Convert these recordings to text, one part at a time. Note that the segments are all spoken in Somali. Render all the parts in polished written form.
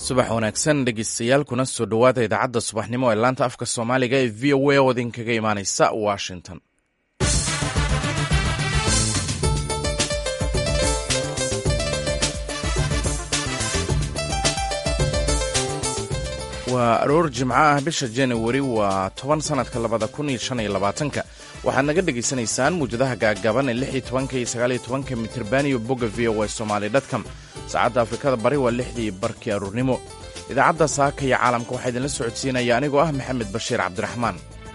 subax wanaagsan dhegeystayaal kuna soo dhowaada idaacadda subaxnimo ee laanta afka soomaaliga ee v o a oo idinkaga imaaneysa washington. waa aroor jimco ah bisha januari waa 10 sanadka 2025 waxaad naga dhegaysanaysaan muujadaha gaagaaban ee 16 iyo 19 mitirban iyo bogga v o a somali.com. saacadda afrikada bari waa 6 barkii aroornimo. idaacadda saaka iyo caalamka waxaa idinla socodsiinaya anigoo ah maxamed bashiir cabdiraxmaan.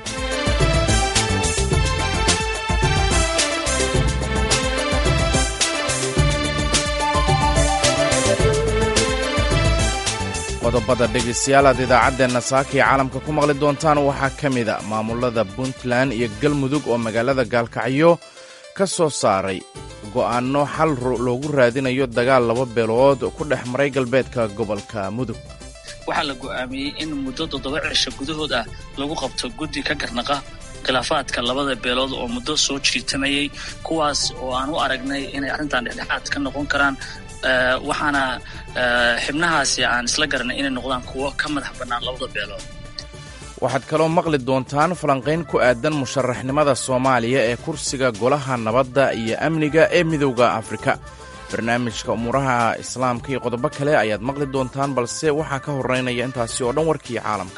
qodobada dhegaystayaal aad idaacaddeenna saaka iyo caalamka ku maqli doontaan waxaa ka mida maamulada puntland iyo galmudug oo magaalada gaalkacyo ka soo saaray go'aanno xal loogu raadinayo dagaal 2 beelood ku dhex maray galbeedka gobolka mudug. waxaa la go'aamiyey in muddo 7 cisho gudahood ah lagu qabto guddi ka garnaqa khilaafaadka 2 beelood oo muddo soo jiitamayey, kuwaas oo aan u aragnay inay arrintan dhexdhexaad ka noqon karaan. waxaana xibnahaasi aan isla garanay inay noqdaan kuwo ka madax bannaan 2 beelood. waxaad kaloo maqli doontaan falanqayn ku aadan musharaxnimada soomaaliya ee kursiga golaha nabadda iyo amniga ee midowda afrika. barnaamijka umuuraha islaamka iyo qodobo kale ayaad maqli doontaan, balse waxaa ka horeynaya intaasi oo dhan warkii caalamka.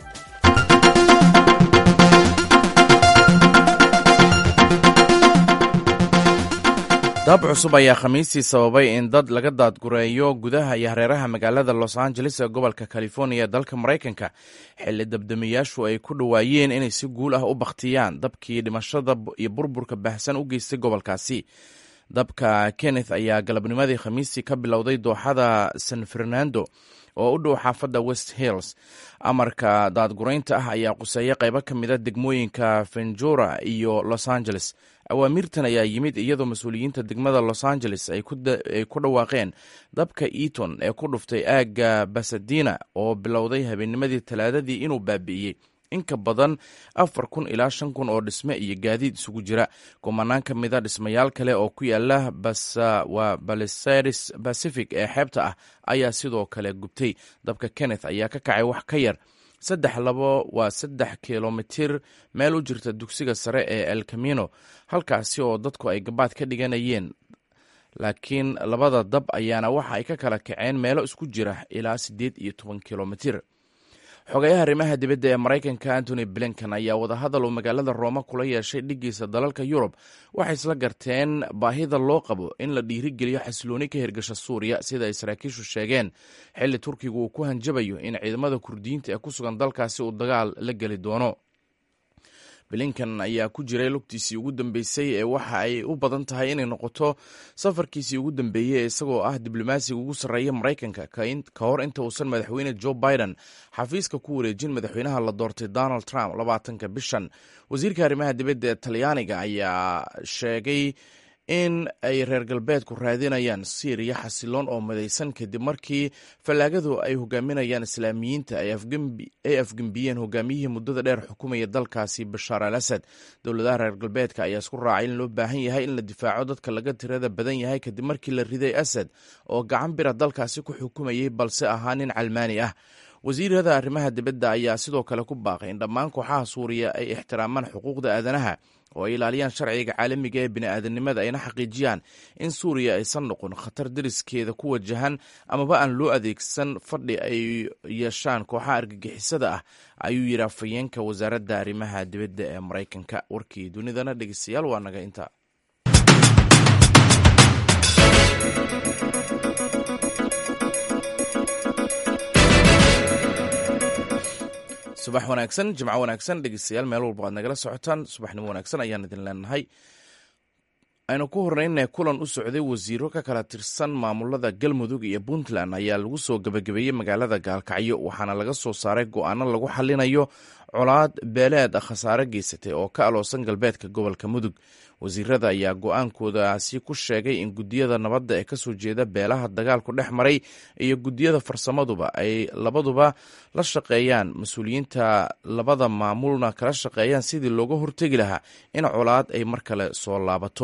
dab cusub ayaa khamiistii sababay in dad laga daadgureeyo gudaha iyo hareeraha magaalada los angeles ee gobolka californiya ee dalka maraykanka, xilli dabdamiyaashu ay ku dhowaayeen inay si guul ah u bakhtiyaan dabkii dhimashada iyo burburka baahsan u geystay gobolkaasi. dabka kenneth ayaa galabnimadii khamiistii ka bilowday dooxada san fernando oo u dhow xaafadda west hills. amarka daadguraynta ah ayaa quseeya qaybo ka mida degmooyinka venjura iyo los angeles. awaamirtan ayaa yimid iyadoo mas-uuliyiinta degmada los angeles ay ku dhawaaqeen dabka eaton ee ku dhuftay aagga basadina oo bilowday habeennimadii talaadadii inuu baabi'iyey in ka badan 4,000 ilaa 5,000 oo dhisme iyo gaadiid isugu jira. kumanaan ka mida dhismayaal kale oo ku yaala Palisades Pacific ee xeebta ah ayaa sidoo kale gubtay. dabka kenneth ayaa ka kacay wax ka yar 3 kilomitir meel u jirta dugsiga sare ee el camino, halkaasi oo dadku ay gabaad ka dhiganayeen, laakiin labada dab ayaana waxa ay ka kala kaceen meelo isku jira ilaa 18 kilomitir. xogayaha arrimaha dibadda ee maraykanka antony blinken ayaa wadahadal uu magaalada rooma kula yeeshay dhiggiisa dalalka yurub waxay isla garteen baahida loo qabo in la dhiirigeliyo xasilooni ka hirgasha suuriya, sida ay saraakiishu sheegeen, xilli turkigu uu ku hanjabayo in ciidamada kurdiyiinta ee ku sugan dalkaasi uu dagaal la geli doono. blinken ayaa ku jiray lugtiisii ugu dambeysay ee waxa ay u badan tahay inay noqoto safarkiisii ugu dambeeyey isagoo ah diblomaasiga ugu sarreeya maraykanka ka hor inta uusan madaxweyne joe biden xafiiska ku wareejin madaxweynaha la doortay donald trump 20 bishan. wasiirka arrimaha dibadda ee talyaaniga ayaa sheegay in ay reer galbeedku raadinayaan siiriya xasiloon oo midaysan kadib markii fallaagadu ay hogaaminayaan islaamiyiinta ay afgembiyeen hogaamiyihii muddada dheer xukumaya dalkaasi bashaar al asad. dowladaha reer galbeedka ayaa isku raacay in loo baahan yahay in la difaaco dadka laga tirada badan yahay kadib markii la riday asad oo gacan bira dalkaasi ku xukumayay balse ahaa nin calmaani ah. wasiirada arrimaha dibadda ayaa sidoo kale ku baaqay in dhammaan kooxaha suuriya ay ixtiraamaan xuquuqda aadanaha oo ay ilaaliyaan sharciga caalamiga ee bini'aadanimada, ayna xaqiijiyaan in suuriya aysan noqon khatar deriskeeda ku wajahan amaba aan loo adeegsan fadhi ay yeeshaan kooxaha argagixisada ah, ayuu yidhi afhayeenka wasaaradda arrimaha dibadda ee maraykanka. warkii dunidana dhegeystayaal waa naga inta. subax wanaagsan, jimco wanaagsan dhegeystayaal, meel walba aad nagala socotaan. subaxnimo wanaagsan ayaan idin leenahay. aynu ku horreynay kulan u socday wasiiro ka kala tirsan maamulada galmudug iyo puntland ayaa lagu soo gabagabeeyey magaalada gaalkacyo, waxaana laga soo saaray go'aano lagu xalinayo colaad beeleed khasaare geysatay oo ka aloosan galbeedka gobolka mudug. wasiirada ayaa go'aankoodaasi ku sheegay in guddiyada nabadda ee kasoo jeeda beelaha dagaalku dhex maray iyo guddiyada farsamaduba ay labaduba la shaqeeyaan mas-uuliyiinta labada maamulna kala shaqeeyaan sidii looga hortegi lahaa in colaad ay mar kale soo laabato.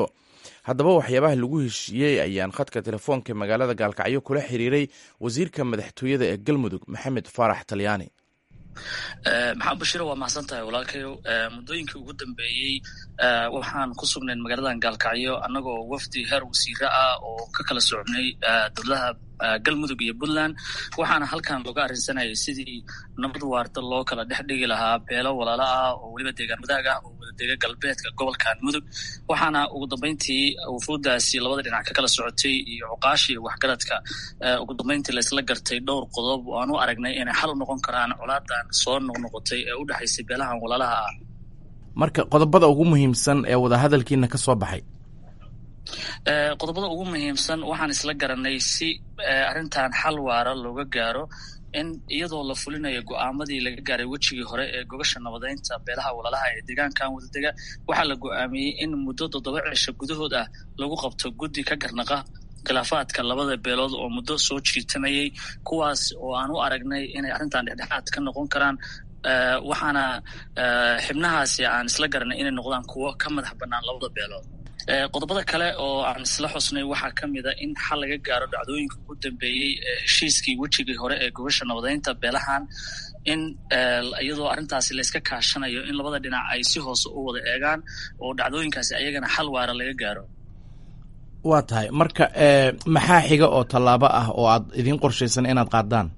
haddaba waxyaabaha lagu heshiiyey ayaan khadka telefoonka magaalada gaalkacyo kula xiriiray wasiirka madaxtooyada ee galmudug maxamed faarax talyaani. maxamed bashir waa mahadsan tahay walaalkayo. muddooyinkii ugu dambeeyey waxaan ku sugnayn magaaladan gaalkacyo annagoo wafdi heer wasiire ah oo ka kala socnay dowladaha galmudug iyo puntland, waxaana halkan looga arrinsanayay sidii nabad waarta loo kala dhex dhigi lahaa beelo walaalo ah oo weliba deegaan wadaag ah oo wadadega galbeedka gobolkan mudug. waxaana ugu dambeyntii wufuudaasi labada dhinac ka kala socotay iyo cuqaashi iyo waxgaradka ugu dambeyntii laysla gartay dhowr qodob oo aan u aragnay inay xal u noqon karaan colaadan soo noqnoqotay ee u dhexaysay beelahan walaalaha ah. marka qodobada ugu muhiimsan ee wadahadalkiina ka soo baxay, qodobada ugu muhiimsan waxaan isla garanay si arrintan xal waara looga gaaro in iyadoo la fulinayo go'aamadii laga gaaray wejigii hore ee gogasha nabadeynta beelaha walaalaha ee deegaankan wadadega, waxaa la go'aamiyey in muddo 7 cisho gudahood ah lagu qabto guddi ka garnaqa khilaafaadka labada beelood oo muddo soo jiitamayey, kuwaas oo aan u aragnay inay arrintan dhexdhexaad ka noqon karaan. waxaana xibnahaasi aan isla garanay inay noqdaan kuwo ka madax bannaan labada beelood. qodobada kale oo aan isla xusnay waxaa ka mid a in xal laga gaaro dhacdooyinka ugu dambeeyey heshiiskii wejigii hore ee gogasha nabadeynta beelahan, in iyadoo arrintaasi layska kaashanayo in labada dhinac ay si hoose u wada eegaan oo dhacdooyinkaasi ayagana xal waara laga gaaro. waa tahay marka maxaa xiga oo tallaabo ah oo aad idiin qorshaysan inaad qaadaan?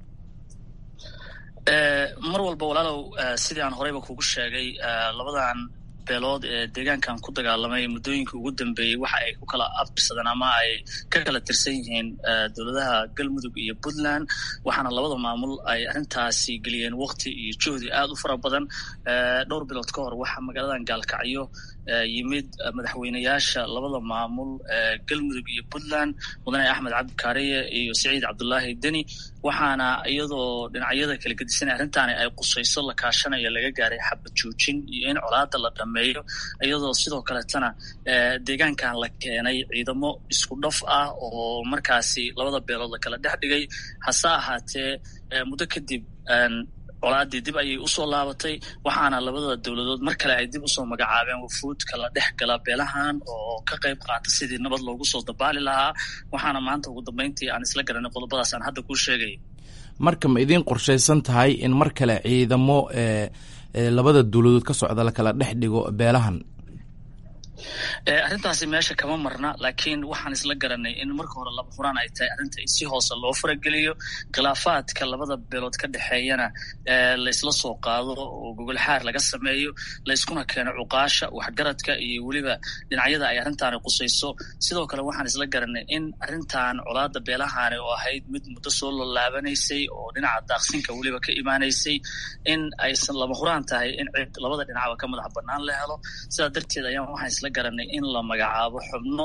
mar walba walaalow sidii aan horeyba kugu sheegay, labadan beelood ee deegaankan ku dagaalamay muddooyinkii ugu dambeeyey waxa ay ku kala abtirsadeen ama ay ka kala tirsan yihiin dowladaha galmudug iyo puntland, waxaana labada maamul ay arrintaasi geliyeen waqti iyo juhdi aad u fara badan. dhowr bilood ka hor waxaa magaaladan gaalkacyo yimid madaxweyneyaasha labada maamul galmudug iyo puntland, mudane axmed cabdi kaariye iyo siciid cabdullaahi deni, waxaana iyadoo dhinacyada kala gedisanay arrintaani ay qusayso la kaashanayo laga gaaray xabad joojin iyo in colaada la dhameeyo, iyadoo sidoo kaletana deegaankan la keenay ciidamo isku dhaf ah oo markaasi labada beelood la kala dhex dhigay. hase ahaatee muddo kadib colaadii dib ayay usoo laabatay, waxaana labada dowladood mar kale ay dib usoo magacaabeen wufuud kala dhex gala beelahan oo ka qayb qaata sidii nabad loogu soo dabaali lahaa. waxaana maanta ugu dambeyntii aan isla garanay qodobadaas aan hadda kuu sheegay. marka ma idiin qorshaysan tahay in mar kale ciidamo labada dowladood ka socda la kala dhex dhigo beelahan? arrintaasi meesha kama marna, laakiin waxaan isla garanay in marka hore laba huraan ay tahay arrinta si hoose loo farageliyo, khilaafaadka labada beelood ka dhexeeyana laysla soo qaado oo gogol xaar laga sameeyo, layskuna keeno cuqaasha waxgaradka iyo weliba dhinacyada ay arrintaani qusayso. sidoo kale waxaan isla garanay in arrintan colaada beelahaani oo ahayd mid muddo soo lalaabanaysay oo dhinaca daaqsinka weliba ka imaanaysay, in aysan laba huraan tahay in cid labada dhinacba ka madax bannaan la helo. sidaa darteed ayaan waxaan isla garanay in la magacaabo xubno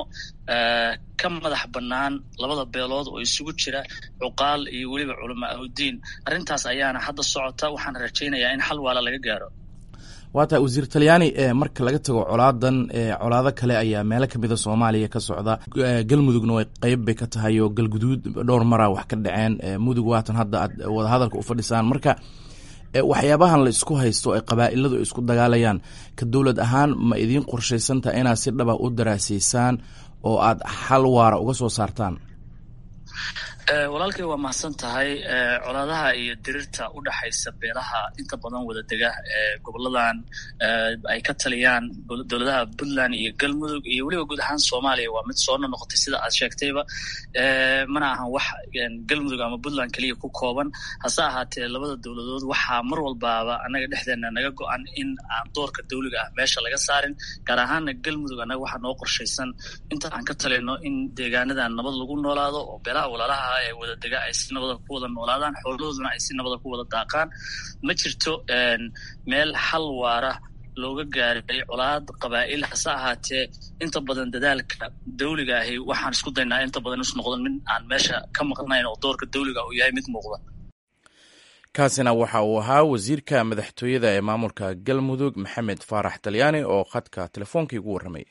ka madax bannaan labada beelood oo isugu jira cuqaal iyo weliba culamaa udiin. arrintaas ayaana hadda socota, waxaan rajaynayaa in xal waala laga gaaro. waa tahay wasiir talyaani, marka laga tago colaadan colaado kale ayaa meelo kamida soomaaliya ka socda. galmudugna way qeyb bay ka tahay oo galguduud dhowr maraa wax ka dhaceen. mudug waatan hadda aad wadahadalka u fadhisaan. marka waxyaabahan la isku haysto ay qabaa'iladu isku dagaalayaan, ka dowlad ahaan ma idiin qorshaysantaha inaad si dhaba u daraasaysaan oo aad xal waara uga soo saartaan? walaalkay waa mahadsan tahay. colaadaha iyo dirirta u dhaxaysa beelaha inta badan wada dega goboladan ay ka taliyaan dowladaha puntland iyo galmudug iyo weliba guud ahaan soomaaliya waa mid soo noqotay sida aad sheegtayba. mana ahan wax galmudug ama puntland keliya ku kooban, hase ahaatee labada dowladood waxaa mar walbaaba annaga dhexdeena naga go-an in aan doorka dawliga ah meesha laga saarin. gaar ahaana galmudug annaga waxaa noo qorshaysan inta aan ka talino in deegaanadan nabad lagu noolaado oo beelaha walaalaha ee wada dega ay si nabada ku wada noolaadaan, xoolahooduna ay si nabada ku wada daaqaan. ma jirto meel xal waara looga gaaray colaad qabaa'il, hase ahaatee inta badan dadaalka dawliga ahi waxaan isku daynaa inta badan is noqdan mid aan meesha ka maqnayn oo doorka dawliga uu yahay mid muuqda. kaasina waxa uu ahaa wasiirka madaxtooyada ee maamulka galmudug maxamed faarax talyaani oo khadka telefoonkai ugu warramay.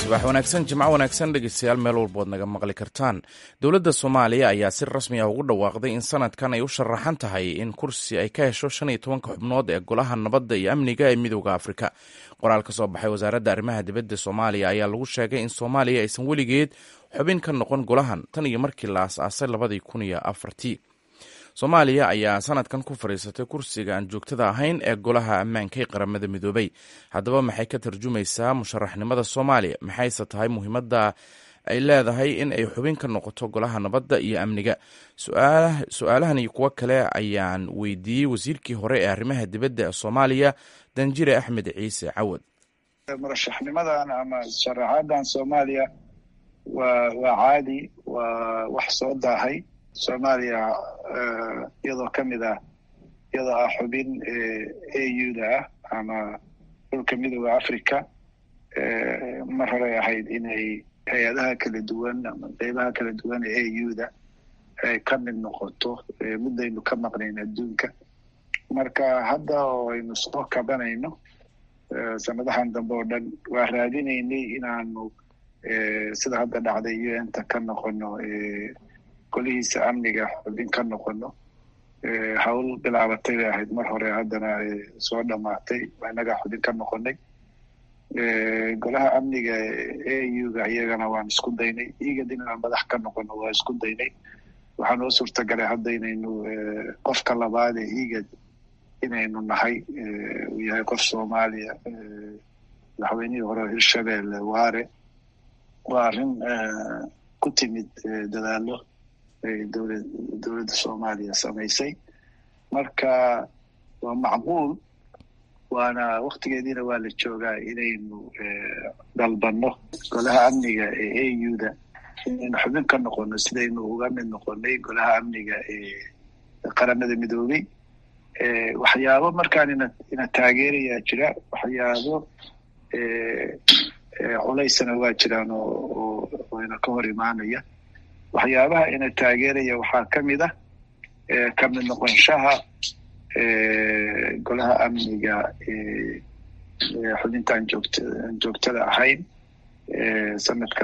subax wanaagsan, jimco wanaagsan dhegeystayaal meel walbood naga maqli kartaan. Dowladda Soomaaliya ayaa si rasmi ah ugu dhawaaqday in sanadkan ay u sharaxan tahay in kursi ay ka hesho 15 xubnood ee golaha nabadda iyo amniga ee Midowga Afrika. Qoraal ka soo baxay wasaaradda arrimaha dibadda Soomaaliya ayaa lagu sheegay in Soomaaliya aysan weligeed xubin ka noqon golahan tan iyo markii la aasaasay 2004. Soomaaliya ayaa sanadkan ku fariisatay kursiga aan joogtada ahayn ee golaha ammaanka ee qaramada midoobay. Haddaba maxay ka tarjumaysaa musharaxnimada Soomaaliya? Maxayse tahay muhiimadda ay leedahay in ay xubin ka noqoto golaha nabadda iyo amniga? Su-aalahan iyo kuwo kale ayaan weydiiyey wasiirkii hore ee arrimaha dibadda ee Soomaaliya, Danjire Axmed Ciise Cawad. murashaxnimadan ama sharaxadan Soomaaliya waa caadi, waa wax soo daahay. Soomaaliya iyadoo kamid ah xubin AU-da ah ama dhulka Midowga Afrika, mar hore ahayd inay hay-adaha kala duwan ama qeybaha kala duwan ee AU-da ay ka mid noqoto muddaynu ka maqnayn adduunka. Marka hadda oo aynu soo kabanayno sanadahan dambe oo dhan waa raadinaynay inaanu sida hadda dhacday UN-ta ka noqono golihiisa amniga xubin ka noqono. Hawl bilaabatay bay ahayd mar hore, haddana soo dhamaatay, inaga xubin ka noqonay. Golaha amniga AU-ga iyagana waan isku daynay, IGAD inaan madax ka noqono waa isku daynay. waxaa noo suurtagalay hadda inaynu qofka labaad ee IGAD inaynu nahay, uu yahay qof Soomaaliya, madaxweynihii hore Hirshabelle Waare. waa arrin ku timid dadaalo dowladda Soomaaliya samaysay. Marka waa macquul, waana waqtigeediina waa la joogaa inaynu dalbanno golaha amniga ee AU-da inaynu xubin ka noqono sidaynu uga mid noqonay golaha amniga ee qaramada midoobay. waxyaabo markaan ina taageerayaa jira, waxyaabo culaysana waa jiraan oo ina ka hor imaanaya. waxyaabaha ina taageeraya waxaa kamid ah ka mid noqonshaha golaha amniga xubintaan joogtada ahayn sanadka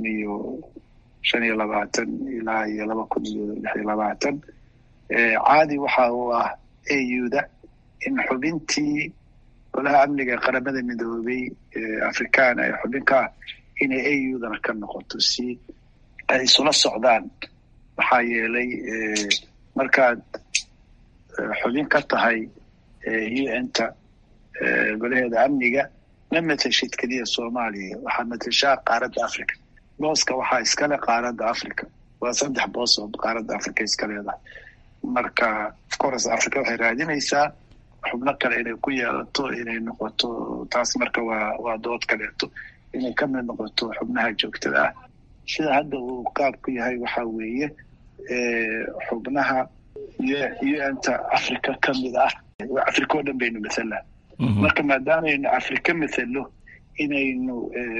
2025 ilaa iyo 2026. caadi waxa uu ah AU-da in xubintii golaha amniga qaramada midoobay afrikaan ay xubinka inay AU-dana ka noqoto si ay isula socdaan. maxaa yeelay markaad xubin ka tahay UN-ta golaheeda amniga ma matashid keliya Soomaaliya, waxaa matashaa qaaradda Afrika. booska waxaa iskale qaaradda Afrika, waa 3 boos oo qaaradda Afrika iska leedahay. marka of course Afrika waxay raadinaysaa xubno kale inay ku yeelato, inay noqoto, taas marka waa dood kaleeto, inay ka mid noqoto xubnaha joogtada ah. sida hadda uu qaabku yahay waxaa weeye xubnaha UN-ta Afrika ka mid ah, Afrika oo dhan baynu mathalaa. marka maadaameynu Afrika mathalo inaynu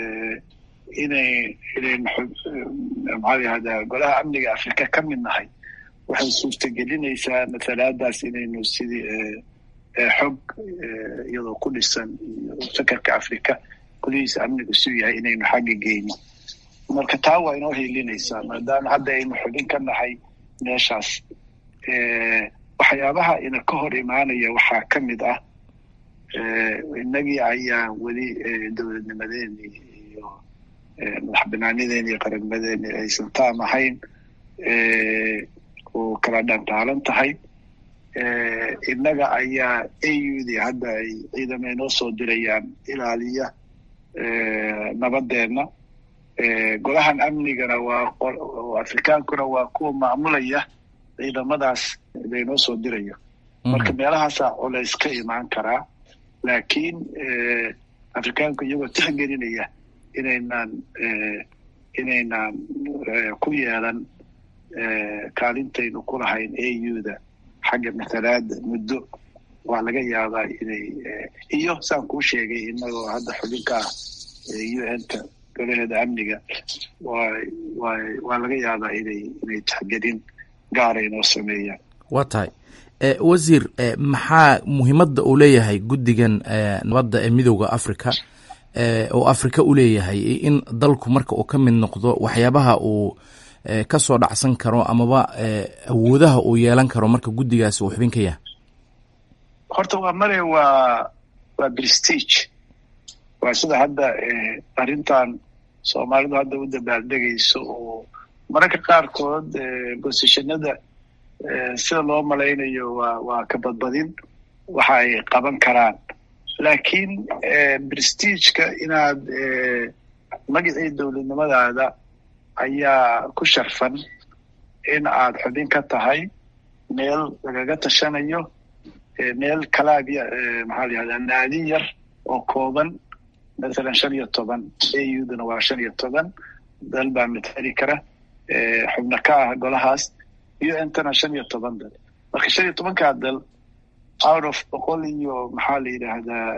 golaha amniga Afrika ka mid nahay, waxay suurtagelinaysaa mathalaadaas inaynu sidii xog iyadoo ku dhisan iyo fakarka Afrika golihiisa amnigu suu yahay inaynu xagga geyno. marka taa waa inoo helinaysaa maadaama hadda aynu xubin ka nahay meeshaas. waxyaabaha ina ka hor imaanaya waxaa ka mid ah inagii ayaa weli dowladnimadeeni iyo madax banaanideeni iyo qarannimadeeni aysan taam ahayn, oo kala dhantaalan tahay. innaga ayaa AU-dii hadda ay ciidamo inoo soo dirayaan ilaaliya nabadeenna. golahan amnigana afrikaankuna waa kuwa maamulaya ciidamadaas laynoo soo dirayo. marka meelahaasaa culays ka imaan karaa, laakiin afrikaanku iyagoo tixgelinaya inaynaan ku yeelan kaalintaynu ku lahayn AU-da xagga mathalaada muddo, waa laga yaabaa inay iyo saan kuu sheegay inagoo hadda xubinka ah UN-ta golaheeda amniga waa laga yaabaa inay tixgelin gaara inoo sameeyaan. waa tahay wasiir, maxaa muhiimadda uu leeyahay guddigan nabadda ee Midowga Afrika oo Afrika u leeyahay in dalku marka uu ka mid noqdo waxyaabaha uu ka soo dhacsan karo amaba awoodaha uu yeelan karo marka guddigaasi uu xubin ka yahay? horta waa prestige. waa sida hadda arrintan Soomaalidu hadda u dabaaldegayso oo mararka qaarkood bosishanada sida loo malaynayo waa ka badbadin waxa ay qaban karaan, laakiin prestige-ka inaad magacii dowladnimadaada ayaa ku sharfan in aad xubin ka tahay meel lagaga tashanayo, meel kalaabya maxaa la yihahdaa naadi yar oo kooban, masalan 15 AU-duna waa 15 dal baa matali kara xubno ka ah golahaas, UN-tana 15 dal. marka 15kaa dal out of 100 iyo maxaa la yidhaahdaa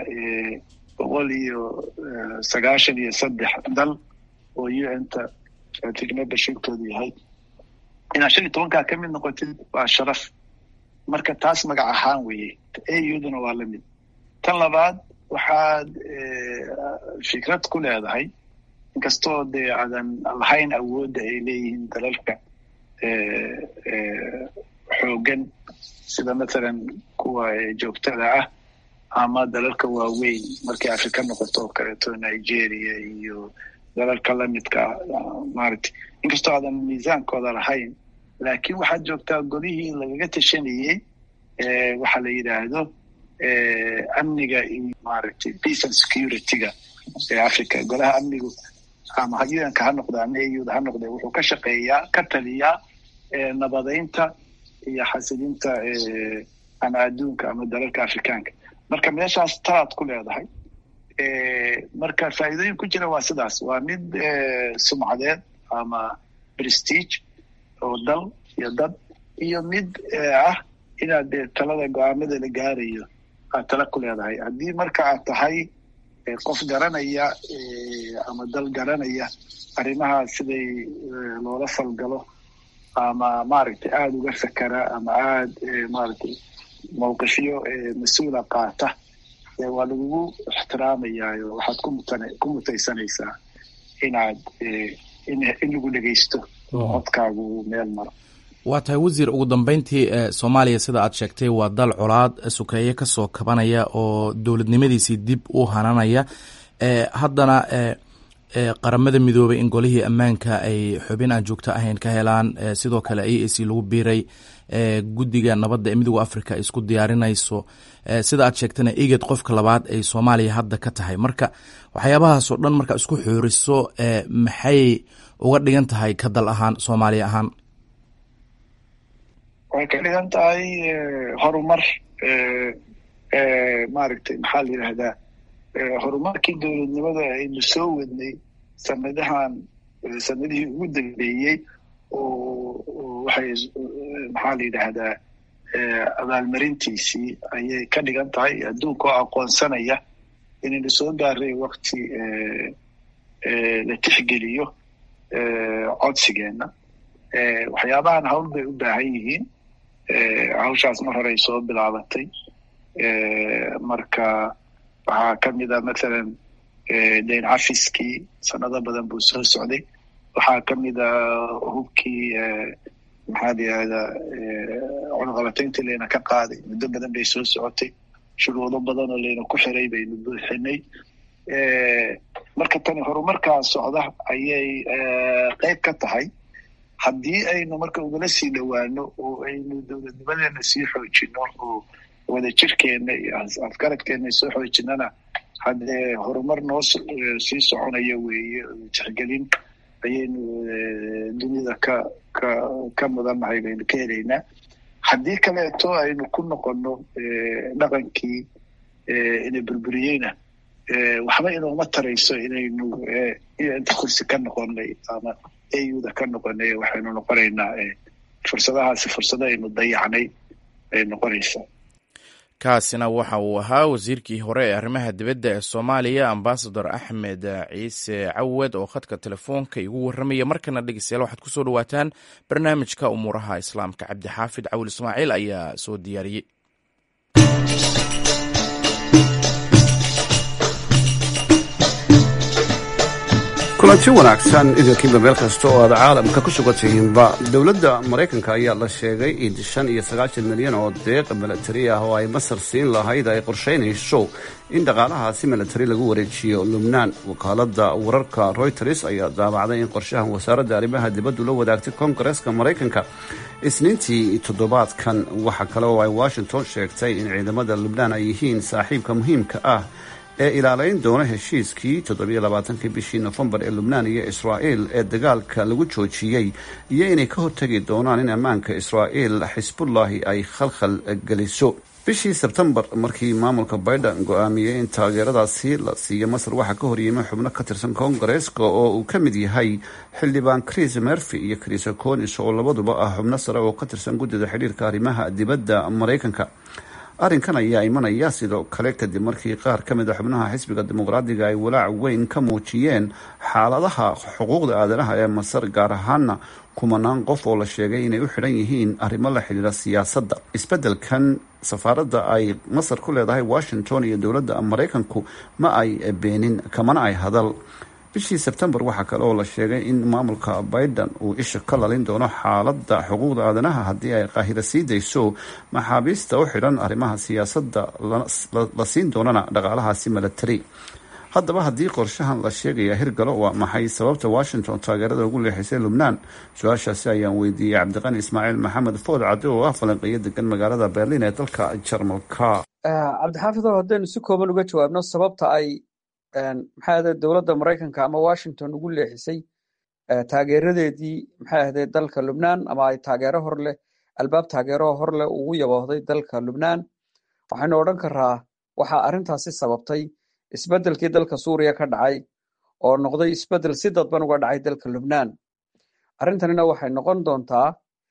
193 dal oo UN-ta membershipkoodu yahay, inaad 15kaa ka mid noqotid waa sharaf. marka taas magac ahaan weeye. AU-duna waa la mid. tan labaad waxaad fikrad ku leedahay, inkastoo dee aadan lahayn awoodda ay leeyihiin dalalka xoogan sida mathalan kuwa joogtada ah ama dalalka waaweyn markay Afrika noqoto oo kaleeto Nigeria iyo dalalka lamidka maaragtay, inkastoo aadan miisaankooda lahayn, laakiin waxaad joogtaa golihii lagaga tashanayey waxa la yidhaahdo amniga iyo maaragtay peace and security-ga ee Africa. golaha amnigu ama UN-ka ha noqda ama AU-da ha noqda wuxuu ka shaqeeyaa ka taliyaa nabadeynta iyo xasilinta ama adduunka ama dalalka Afrikaanka. marka meeshaas talaad ku leedahay. marka faa'iidooyin ku jira waa sidaas, waa mid sumcadeed ama prestige oo dal iyo dad, iyo mid ah inaad talada go'aamada la gaarayo aad tala ku leedahay. haddii marka aad tahay qof garanaya ama dal garanaya arrimaha siday loola falgalo ama maaragtay aada uga fakara ama aada maaragtay mowqifyo mas-uula qaata, waa lagugu ixtiraamayaa. waxaad ku mutaysanaysaa inaad in lagu dhegaysto codkaagu meel maro. waa tahay wasiir, ugu dambeyntii Soomaaliya sida aad sheegtay waa dal colaad sukeeye ka soo kabanaya oo dowladnimadiisii dib u hananaya. haddana qaramada midoobay in golihii ammaanka ay xubin aan joogto ahayn ka helaan, sidoo kale AAC lagu biiray, guddiga nabadda ee midowga Afrika isku diyaarinayso, sida aad sheegtana IGAD qofka labaad ay Soomaaliya hadda ka tahay. marka waxyaabahaasoo dhan marka isku xooriso maxay uga dhigan tahay ka dal ahaan Soomaaliya ahaan? waxay ka dhigan tahay horumar maaragtay maxaa la yidhaahdaa horumarkii dowladnimada aynu soo wadnay sanadihii ugu dambeeyey oo waxay maxaa la yidhaahdaa abaalmarintiisii ayay ka dhigan tahay. adduunka oo aqoonsanaya inaynu soo gaaray wakti la tixgeliyo codsigeenna. waxyaabahan hawl bay u baahan yihiin. hawshaas mar hore ay soo bilaabatay. marka waxaa ka mid a mathalan dayn cafiskii sanado badan buu soo socday. waxaa ka mid a hubkii maxaa la yihahdaa cunaqabatayntii layna ka qaaday, muddo badan bay soo socotay. shuruudo badan oo layna ku xiray baynu buuxinay. marka tani horumarkaa socda ayay qayb ka tahay. haddii aynu marka ugala sii dhowaano oo aynu dowladnimadeena sii xoojino oo wada jirkeena iyo afgaradkeena soo xoojinana haddee horumar noo sii soconaya weeye. tixgelin ayaynu dunida ka mudannahay baynu ka helaynaa. haddii kaleeto aynu ku noqono dhaqankii ina burburiyeyna waxba inooma tarayso inaynu inta kursi ka noqonay ama AU-da ka noqonay. waxaynu noqonaynaa fursadahaasi fursado aynu dayacnay ay noqonaysaa. kaasina waxa uu ahaa wasiirkii hore ee arrimaha dibadda ee Soomaaliya Ambassador Axmed Ciise Cawad oo khadka telefoonka igu warramaya. markana dhegeystayaal waxaad ku soo dhawaataan barnaamijka umuuraha islaamka. Cabdixaafid Cawil Ismaaciil ayaa soo diyaariyey. kulanti wanaagsan idinkiiba meel kasta oo aad caalamka ku sugantihiinba dowladda maraykanka ayaa la sheegay in 95 milyan oo deeq milatari ah oo ay masar siin lahayd ay qorshaynayso in dhaqaalahaasi milatari lagu wareejiyo lubnaan. wakaaladda wararka Reuters ayaa daabacday in qorshahan wasaaradda arrimaha dibadda la wadaagtay koongareeska maraykanka isniintii toddobaadkan. waxa kale oo ay Washington sheegtay in ciidamada lubnaan ay yihiin saaxiibka muhiimka ah ee ilaalayn doona heshiiskii 27 bishii November ee Lubnaan iyo Israa'iil ee dagaalka lagu joojiyay iyo inay ka hortagi doonaan in ammaanka Israa'iil Xisbullah ay khalkhal geliso. bishii Sebtembar markii maamulka Biden go'aamiyay in taageeradaasi la siiyo Masar waxa ka horyimay xubno ka tirsan Koongareeska oo uu ka mid yahay xildhibaan Chris Murphy iyo Chris Coons oo labaduba ah xubno sare oo ka tirsan guddida xiriirka arrimaha dibadda Maraykanka. arrinkan ayaa imanaya sidoo kale kadib markii qaar ka mid ah xubnaha xisbiga dimuqraadiga ay walaac weyn ka muujiyeen xaaladaha xuquuqda aadanaha ee Masar, gaar ahaana kumanaan qof oo la sheegay inay u xidhan yihiin arrimo la xidhiidha siyaasadda. isbeddelkan safaaradda ay Masar ku leedahay Washington iyo dowladda Maraykanku ma ay beenin kamana ay hadal. bishii Sebtembar waxaa kale oo la sheegay in maamulka Biden uu isha ka lalin doono xaaladda xuquuqda aadanaha haddii ay Qaahiro sii dayso maxaabiista u xidhan arrimaha siyaasadda la siin doonana dhaqaalahaasi milatari. haddaba haddii qorshahan la sheegaya hirgalo, waa maxay sababta Washington taageerada ugu leexisay Lubnaan? su-aashaasi ayaan weydiiyey Cabdiqani Ismaaciil Maxamed Food Cade oo ah falanqeeyo degan magaalada Berlin ee dalka Jarmalka. cabdixaafid oo haddaynu si kooban uga jawaabno sababta ay dowladda Maraykanka ama Washington ugu leexisay taageeradeedii dalka Lubnaan, ama ay taageero hor leh albaab taageero hor leh ugu yaboohday dalka Lubnaan, waxaynu odhan karaa waxaa arrintaasi sababtay isbeddelkii dalka Suuriya ka dhacay oo noqday isbeddel si dadban uga dhacay dalka Lubnaan. arrintanina waxay noqon doontaa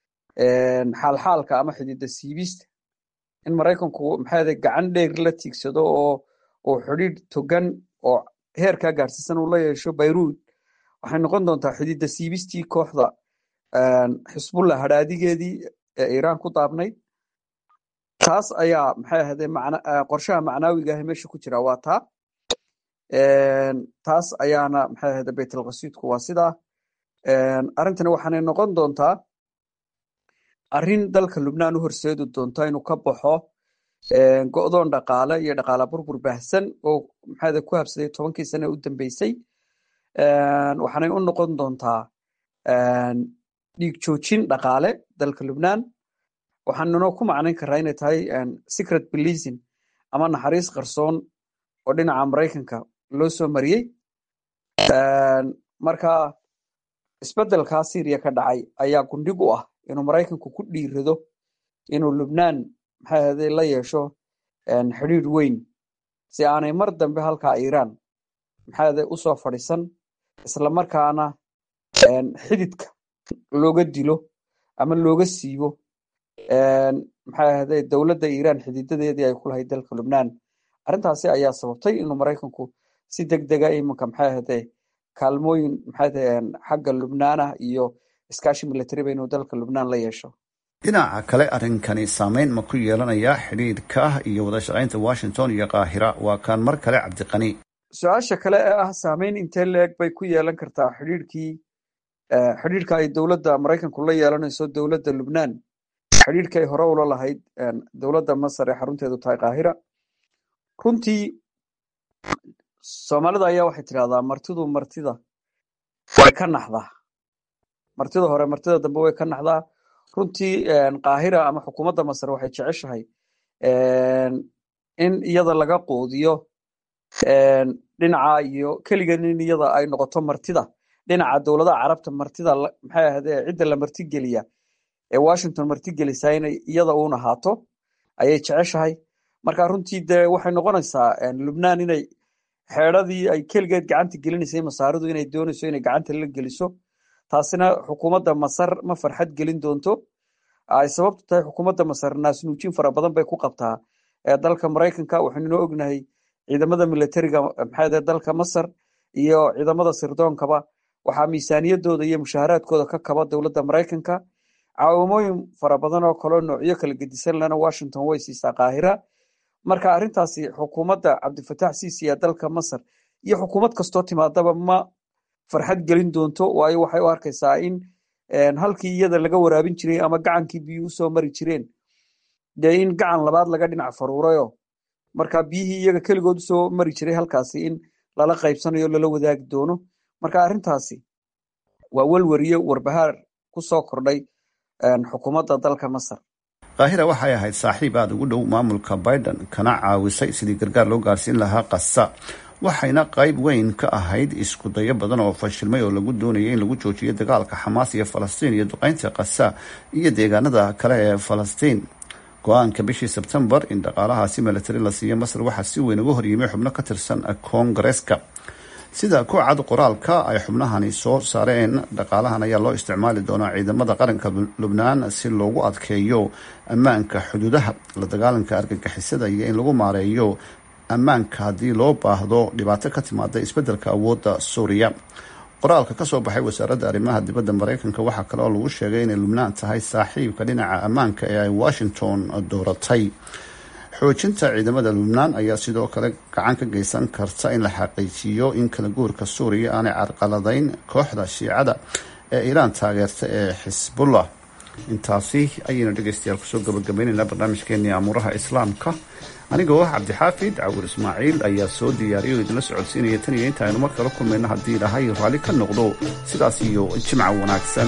xaalxaalka ama xididda siibista in Maraykanku gacan dheer la tiigsado oo xidhiidh togan oo heerkaa gaarsiisan uu la yeesho Beirut. waxay noqon doontaa xididda siibistii kooxda Xisbullah hadhaadigeedii ee Iiraan ku daabnayd. taas ayaa qorshaha macnaawiga ah meesha ku jira waa taa. taas ayaana baytalqasiidku waa sidaa. arrintani waxaanay noqon doontaa arrin dalka Lubnaan u horseedi doonta inuu ka baxo go'doon dhaqaale iyo dhaqaale burbur baahsan oo ku habsaday 10 sano u dambeysay. waxaanay u noqon doontaa dhiig joojin dhaqaale dalka Lubnaan. waxaanuna ku macnayn karaa inay tahay secret policing ama naxariis qarsoon oo dhinaca Maraykanka loo soo mariyey. marka isbeddelkaa Syria ka dhacay ayaa gundhig u ah inuu Maraykanku ku dhiirado inuu Lubnaan la yeesho xidhiidh weyn si aanay mar dambe halkaa Iiraan u soo fadhiisan, isla markaana xididka looga dilo ama looga siibo dowladda Iiraan xididadeedii ay ku lahayd dalka Lubnaan. arrintaasi ayaa sababtay inuu Maraykanku si degdega iminka kaalmooyin xagga Lubnaan ah iyo iskaashi militariba inuu dalka Lubnaan la yeesho. dhinaca kale, arrinkani saameyn ma ku yeelanayaa xidhiidhka iyo wada shaqaynta Washington iyo Qaahira? waa kaan mar kale Cabdiqani. su-aasha kale ee ah saameyn intee leeg bay ku yeelan kartaa xidhiidhka ay dowladda Maraykanku la yeelanayso dowladda Lubnaan, xidhiidhka ay hore ula lahayd dowladda Masar ee xarunteedu tahay Qaahira. runtii Soomaalida ayaa waxay tidhahdaa martidu martida way ka naxdaa, martida hore martida dambe way ka naxdaa. runtii Qaahira ama xukuumadda Masar waxay jeceshahay in iyada laga quudiyo dhinaca iyo keligan in iyada ay noqoto martida dhinaca dowladaha carabta martida cidda la martigeliya ee Washington martigelisa inay iyada uun ahaato ayay jeceshahay. marka runtii dee waxay noqonaysaa Lubnaan inay xeedhadii ay keligeed gacanta gelinaysay Masaaridu inay doonayso inay gacanta la geliso. taasina xukuumadda Masar ma farxad gelin doonto. ay sababtu tahay xukuumadda Masar naasnuujin fara badan bay ku qabtaa dalka Maraykanka. waxaanu ognahay ciidamada militariga dalka Masar iyo ciidamada sirdoonkaba waxaa miisaaniyadooda iyo mushaaharaadkooda ka kaba dowladda Maraykanka. caawimooyin fara badan oo kale noocyo kala gedisan lana Washington way siisaa Qaahira. marka arrintaasi xukuumadda Cabdifataax Siisi ee dalka Masar iyo xukuumad kastoo timaadaba farxad gelin doonto, waayo waxay u arkaysaa in halkii iyada laga waraabin jiray ama gacankii biyuhu usoo mari jireen dee in gacan labaad laga dhinac faruurayo marka biyihii iyaga keligood usoo mari jiray halkaasi in lala qaybsanayo lala wadaagi doono. marka arrintaasi waa walwariyo warbahaar ku soo kordhay xukuumadda dalka Masar. qaahira waxay ahayd saaxiib aad ugu dhow maamulka Biden kana caawisay sidii gargaar loo gaarsiin lahaa Gaza, waxayna qayb weyn ka ahayd isku dayo badan oo fashilmay oo lagu doonayay in lagu joojiyo dagaalka Xamaas iyo Falastiin iyo duqeynta Gaza iyo deegaanada kale ee Falastiin. go-aanka bishii Sebtembar in dhaqaalahaasi military la siiyo Masar waxaa si weyn uga horyimay xubno ka tirsan Koongareeska. sida ku cad qoraalka ay xubnahani soo saareen, dhaqaalahan ayaa loo isticmaali doonaa ciidamada qaranka Lubnaan si loogu adkeeyo ammaanka xuduudaha, la dagaalanka argagixisada iyo in lagu maareeyo ammaanka haddii loo baahdo dhibaato ka timaada isbeddelka awoodda Suuriya. qoraalka ka soo baxay wasaaradda arrimaha dibadda Mareykanka waxaa kale oo lagu sheegay inay Lubnaan tahay saaxiibka dhinaca ammaanka ee ay Washington dooratay. xoojinta ciidamada Lubnaan ayaa sidoo kale gacan ka geysan karta in la xaqiijiyo in kala guurka Suuriya aanay carqaladayn kooxda Shiicada ee Iiraan taageerta ee Xisbullah. intaasi ayaynu dhegeystayaal kusoo gabagabaynaynaa barnaamijkeenii amuuraha islaamka. anigoo Cabdixaafid Cawir Ismaaciil ayaa soo diyaariyay oo idinla socodsiinaya tan iyo inta aynu mar kale kulmayno haddii ilaahay raalli ka noqdo. sidaas iyo jimca wanaagsan.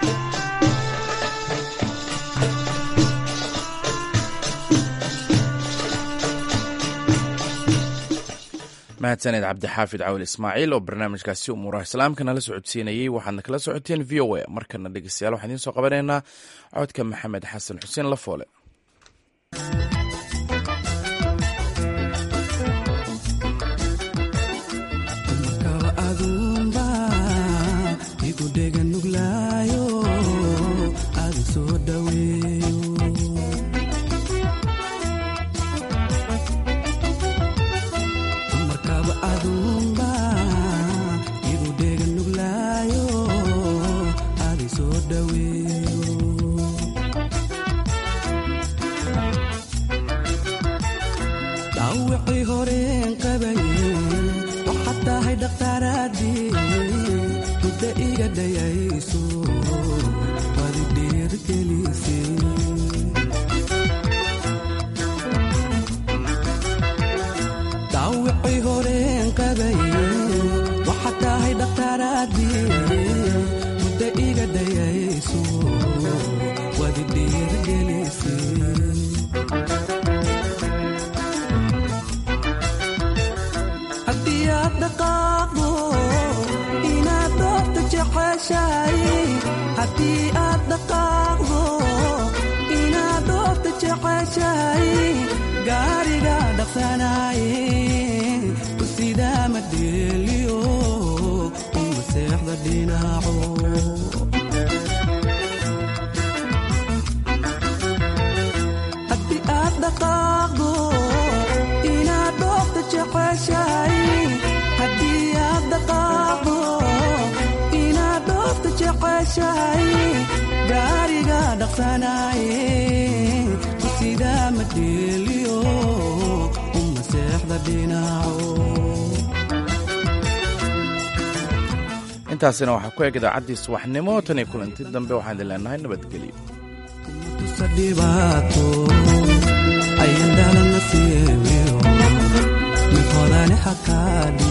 mahadsaned Cabdixaafid Cawil Ismaaciil oo barnaamijkaasi umuuraha islaamka nala socodsiinayay. waxaadna kala socoteen VOA. markana dhegeystayaal waxaan idiin soo qabanaynaa codka Maxamed Xasan Xuseen Lafoole. intaasina waxaa ku eg idaacaddii subaxnimo. tan iyo kulanti dambe waxaan idin leenahay nabadgelyo.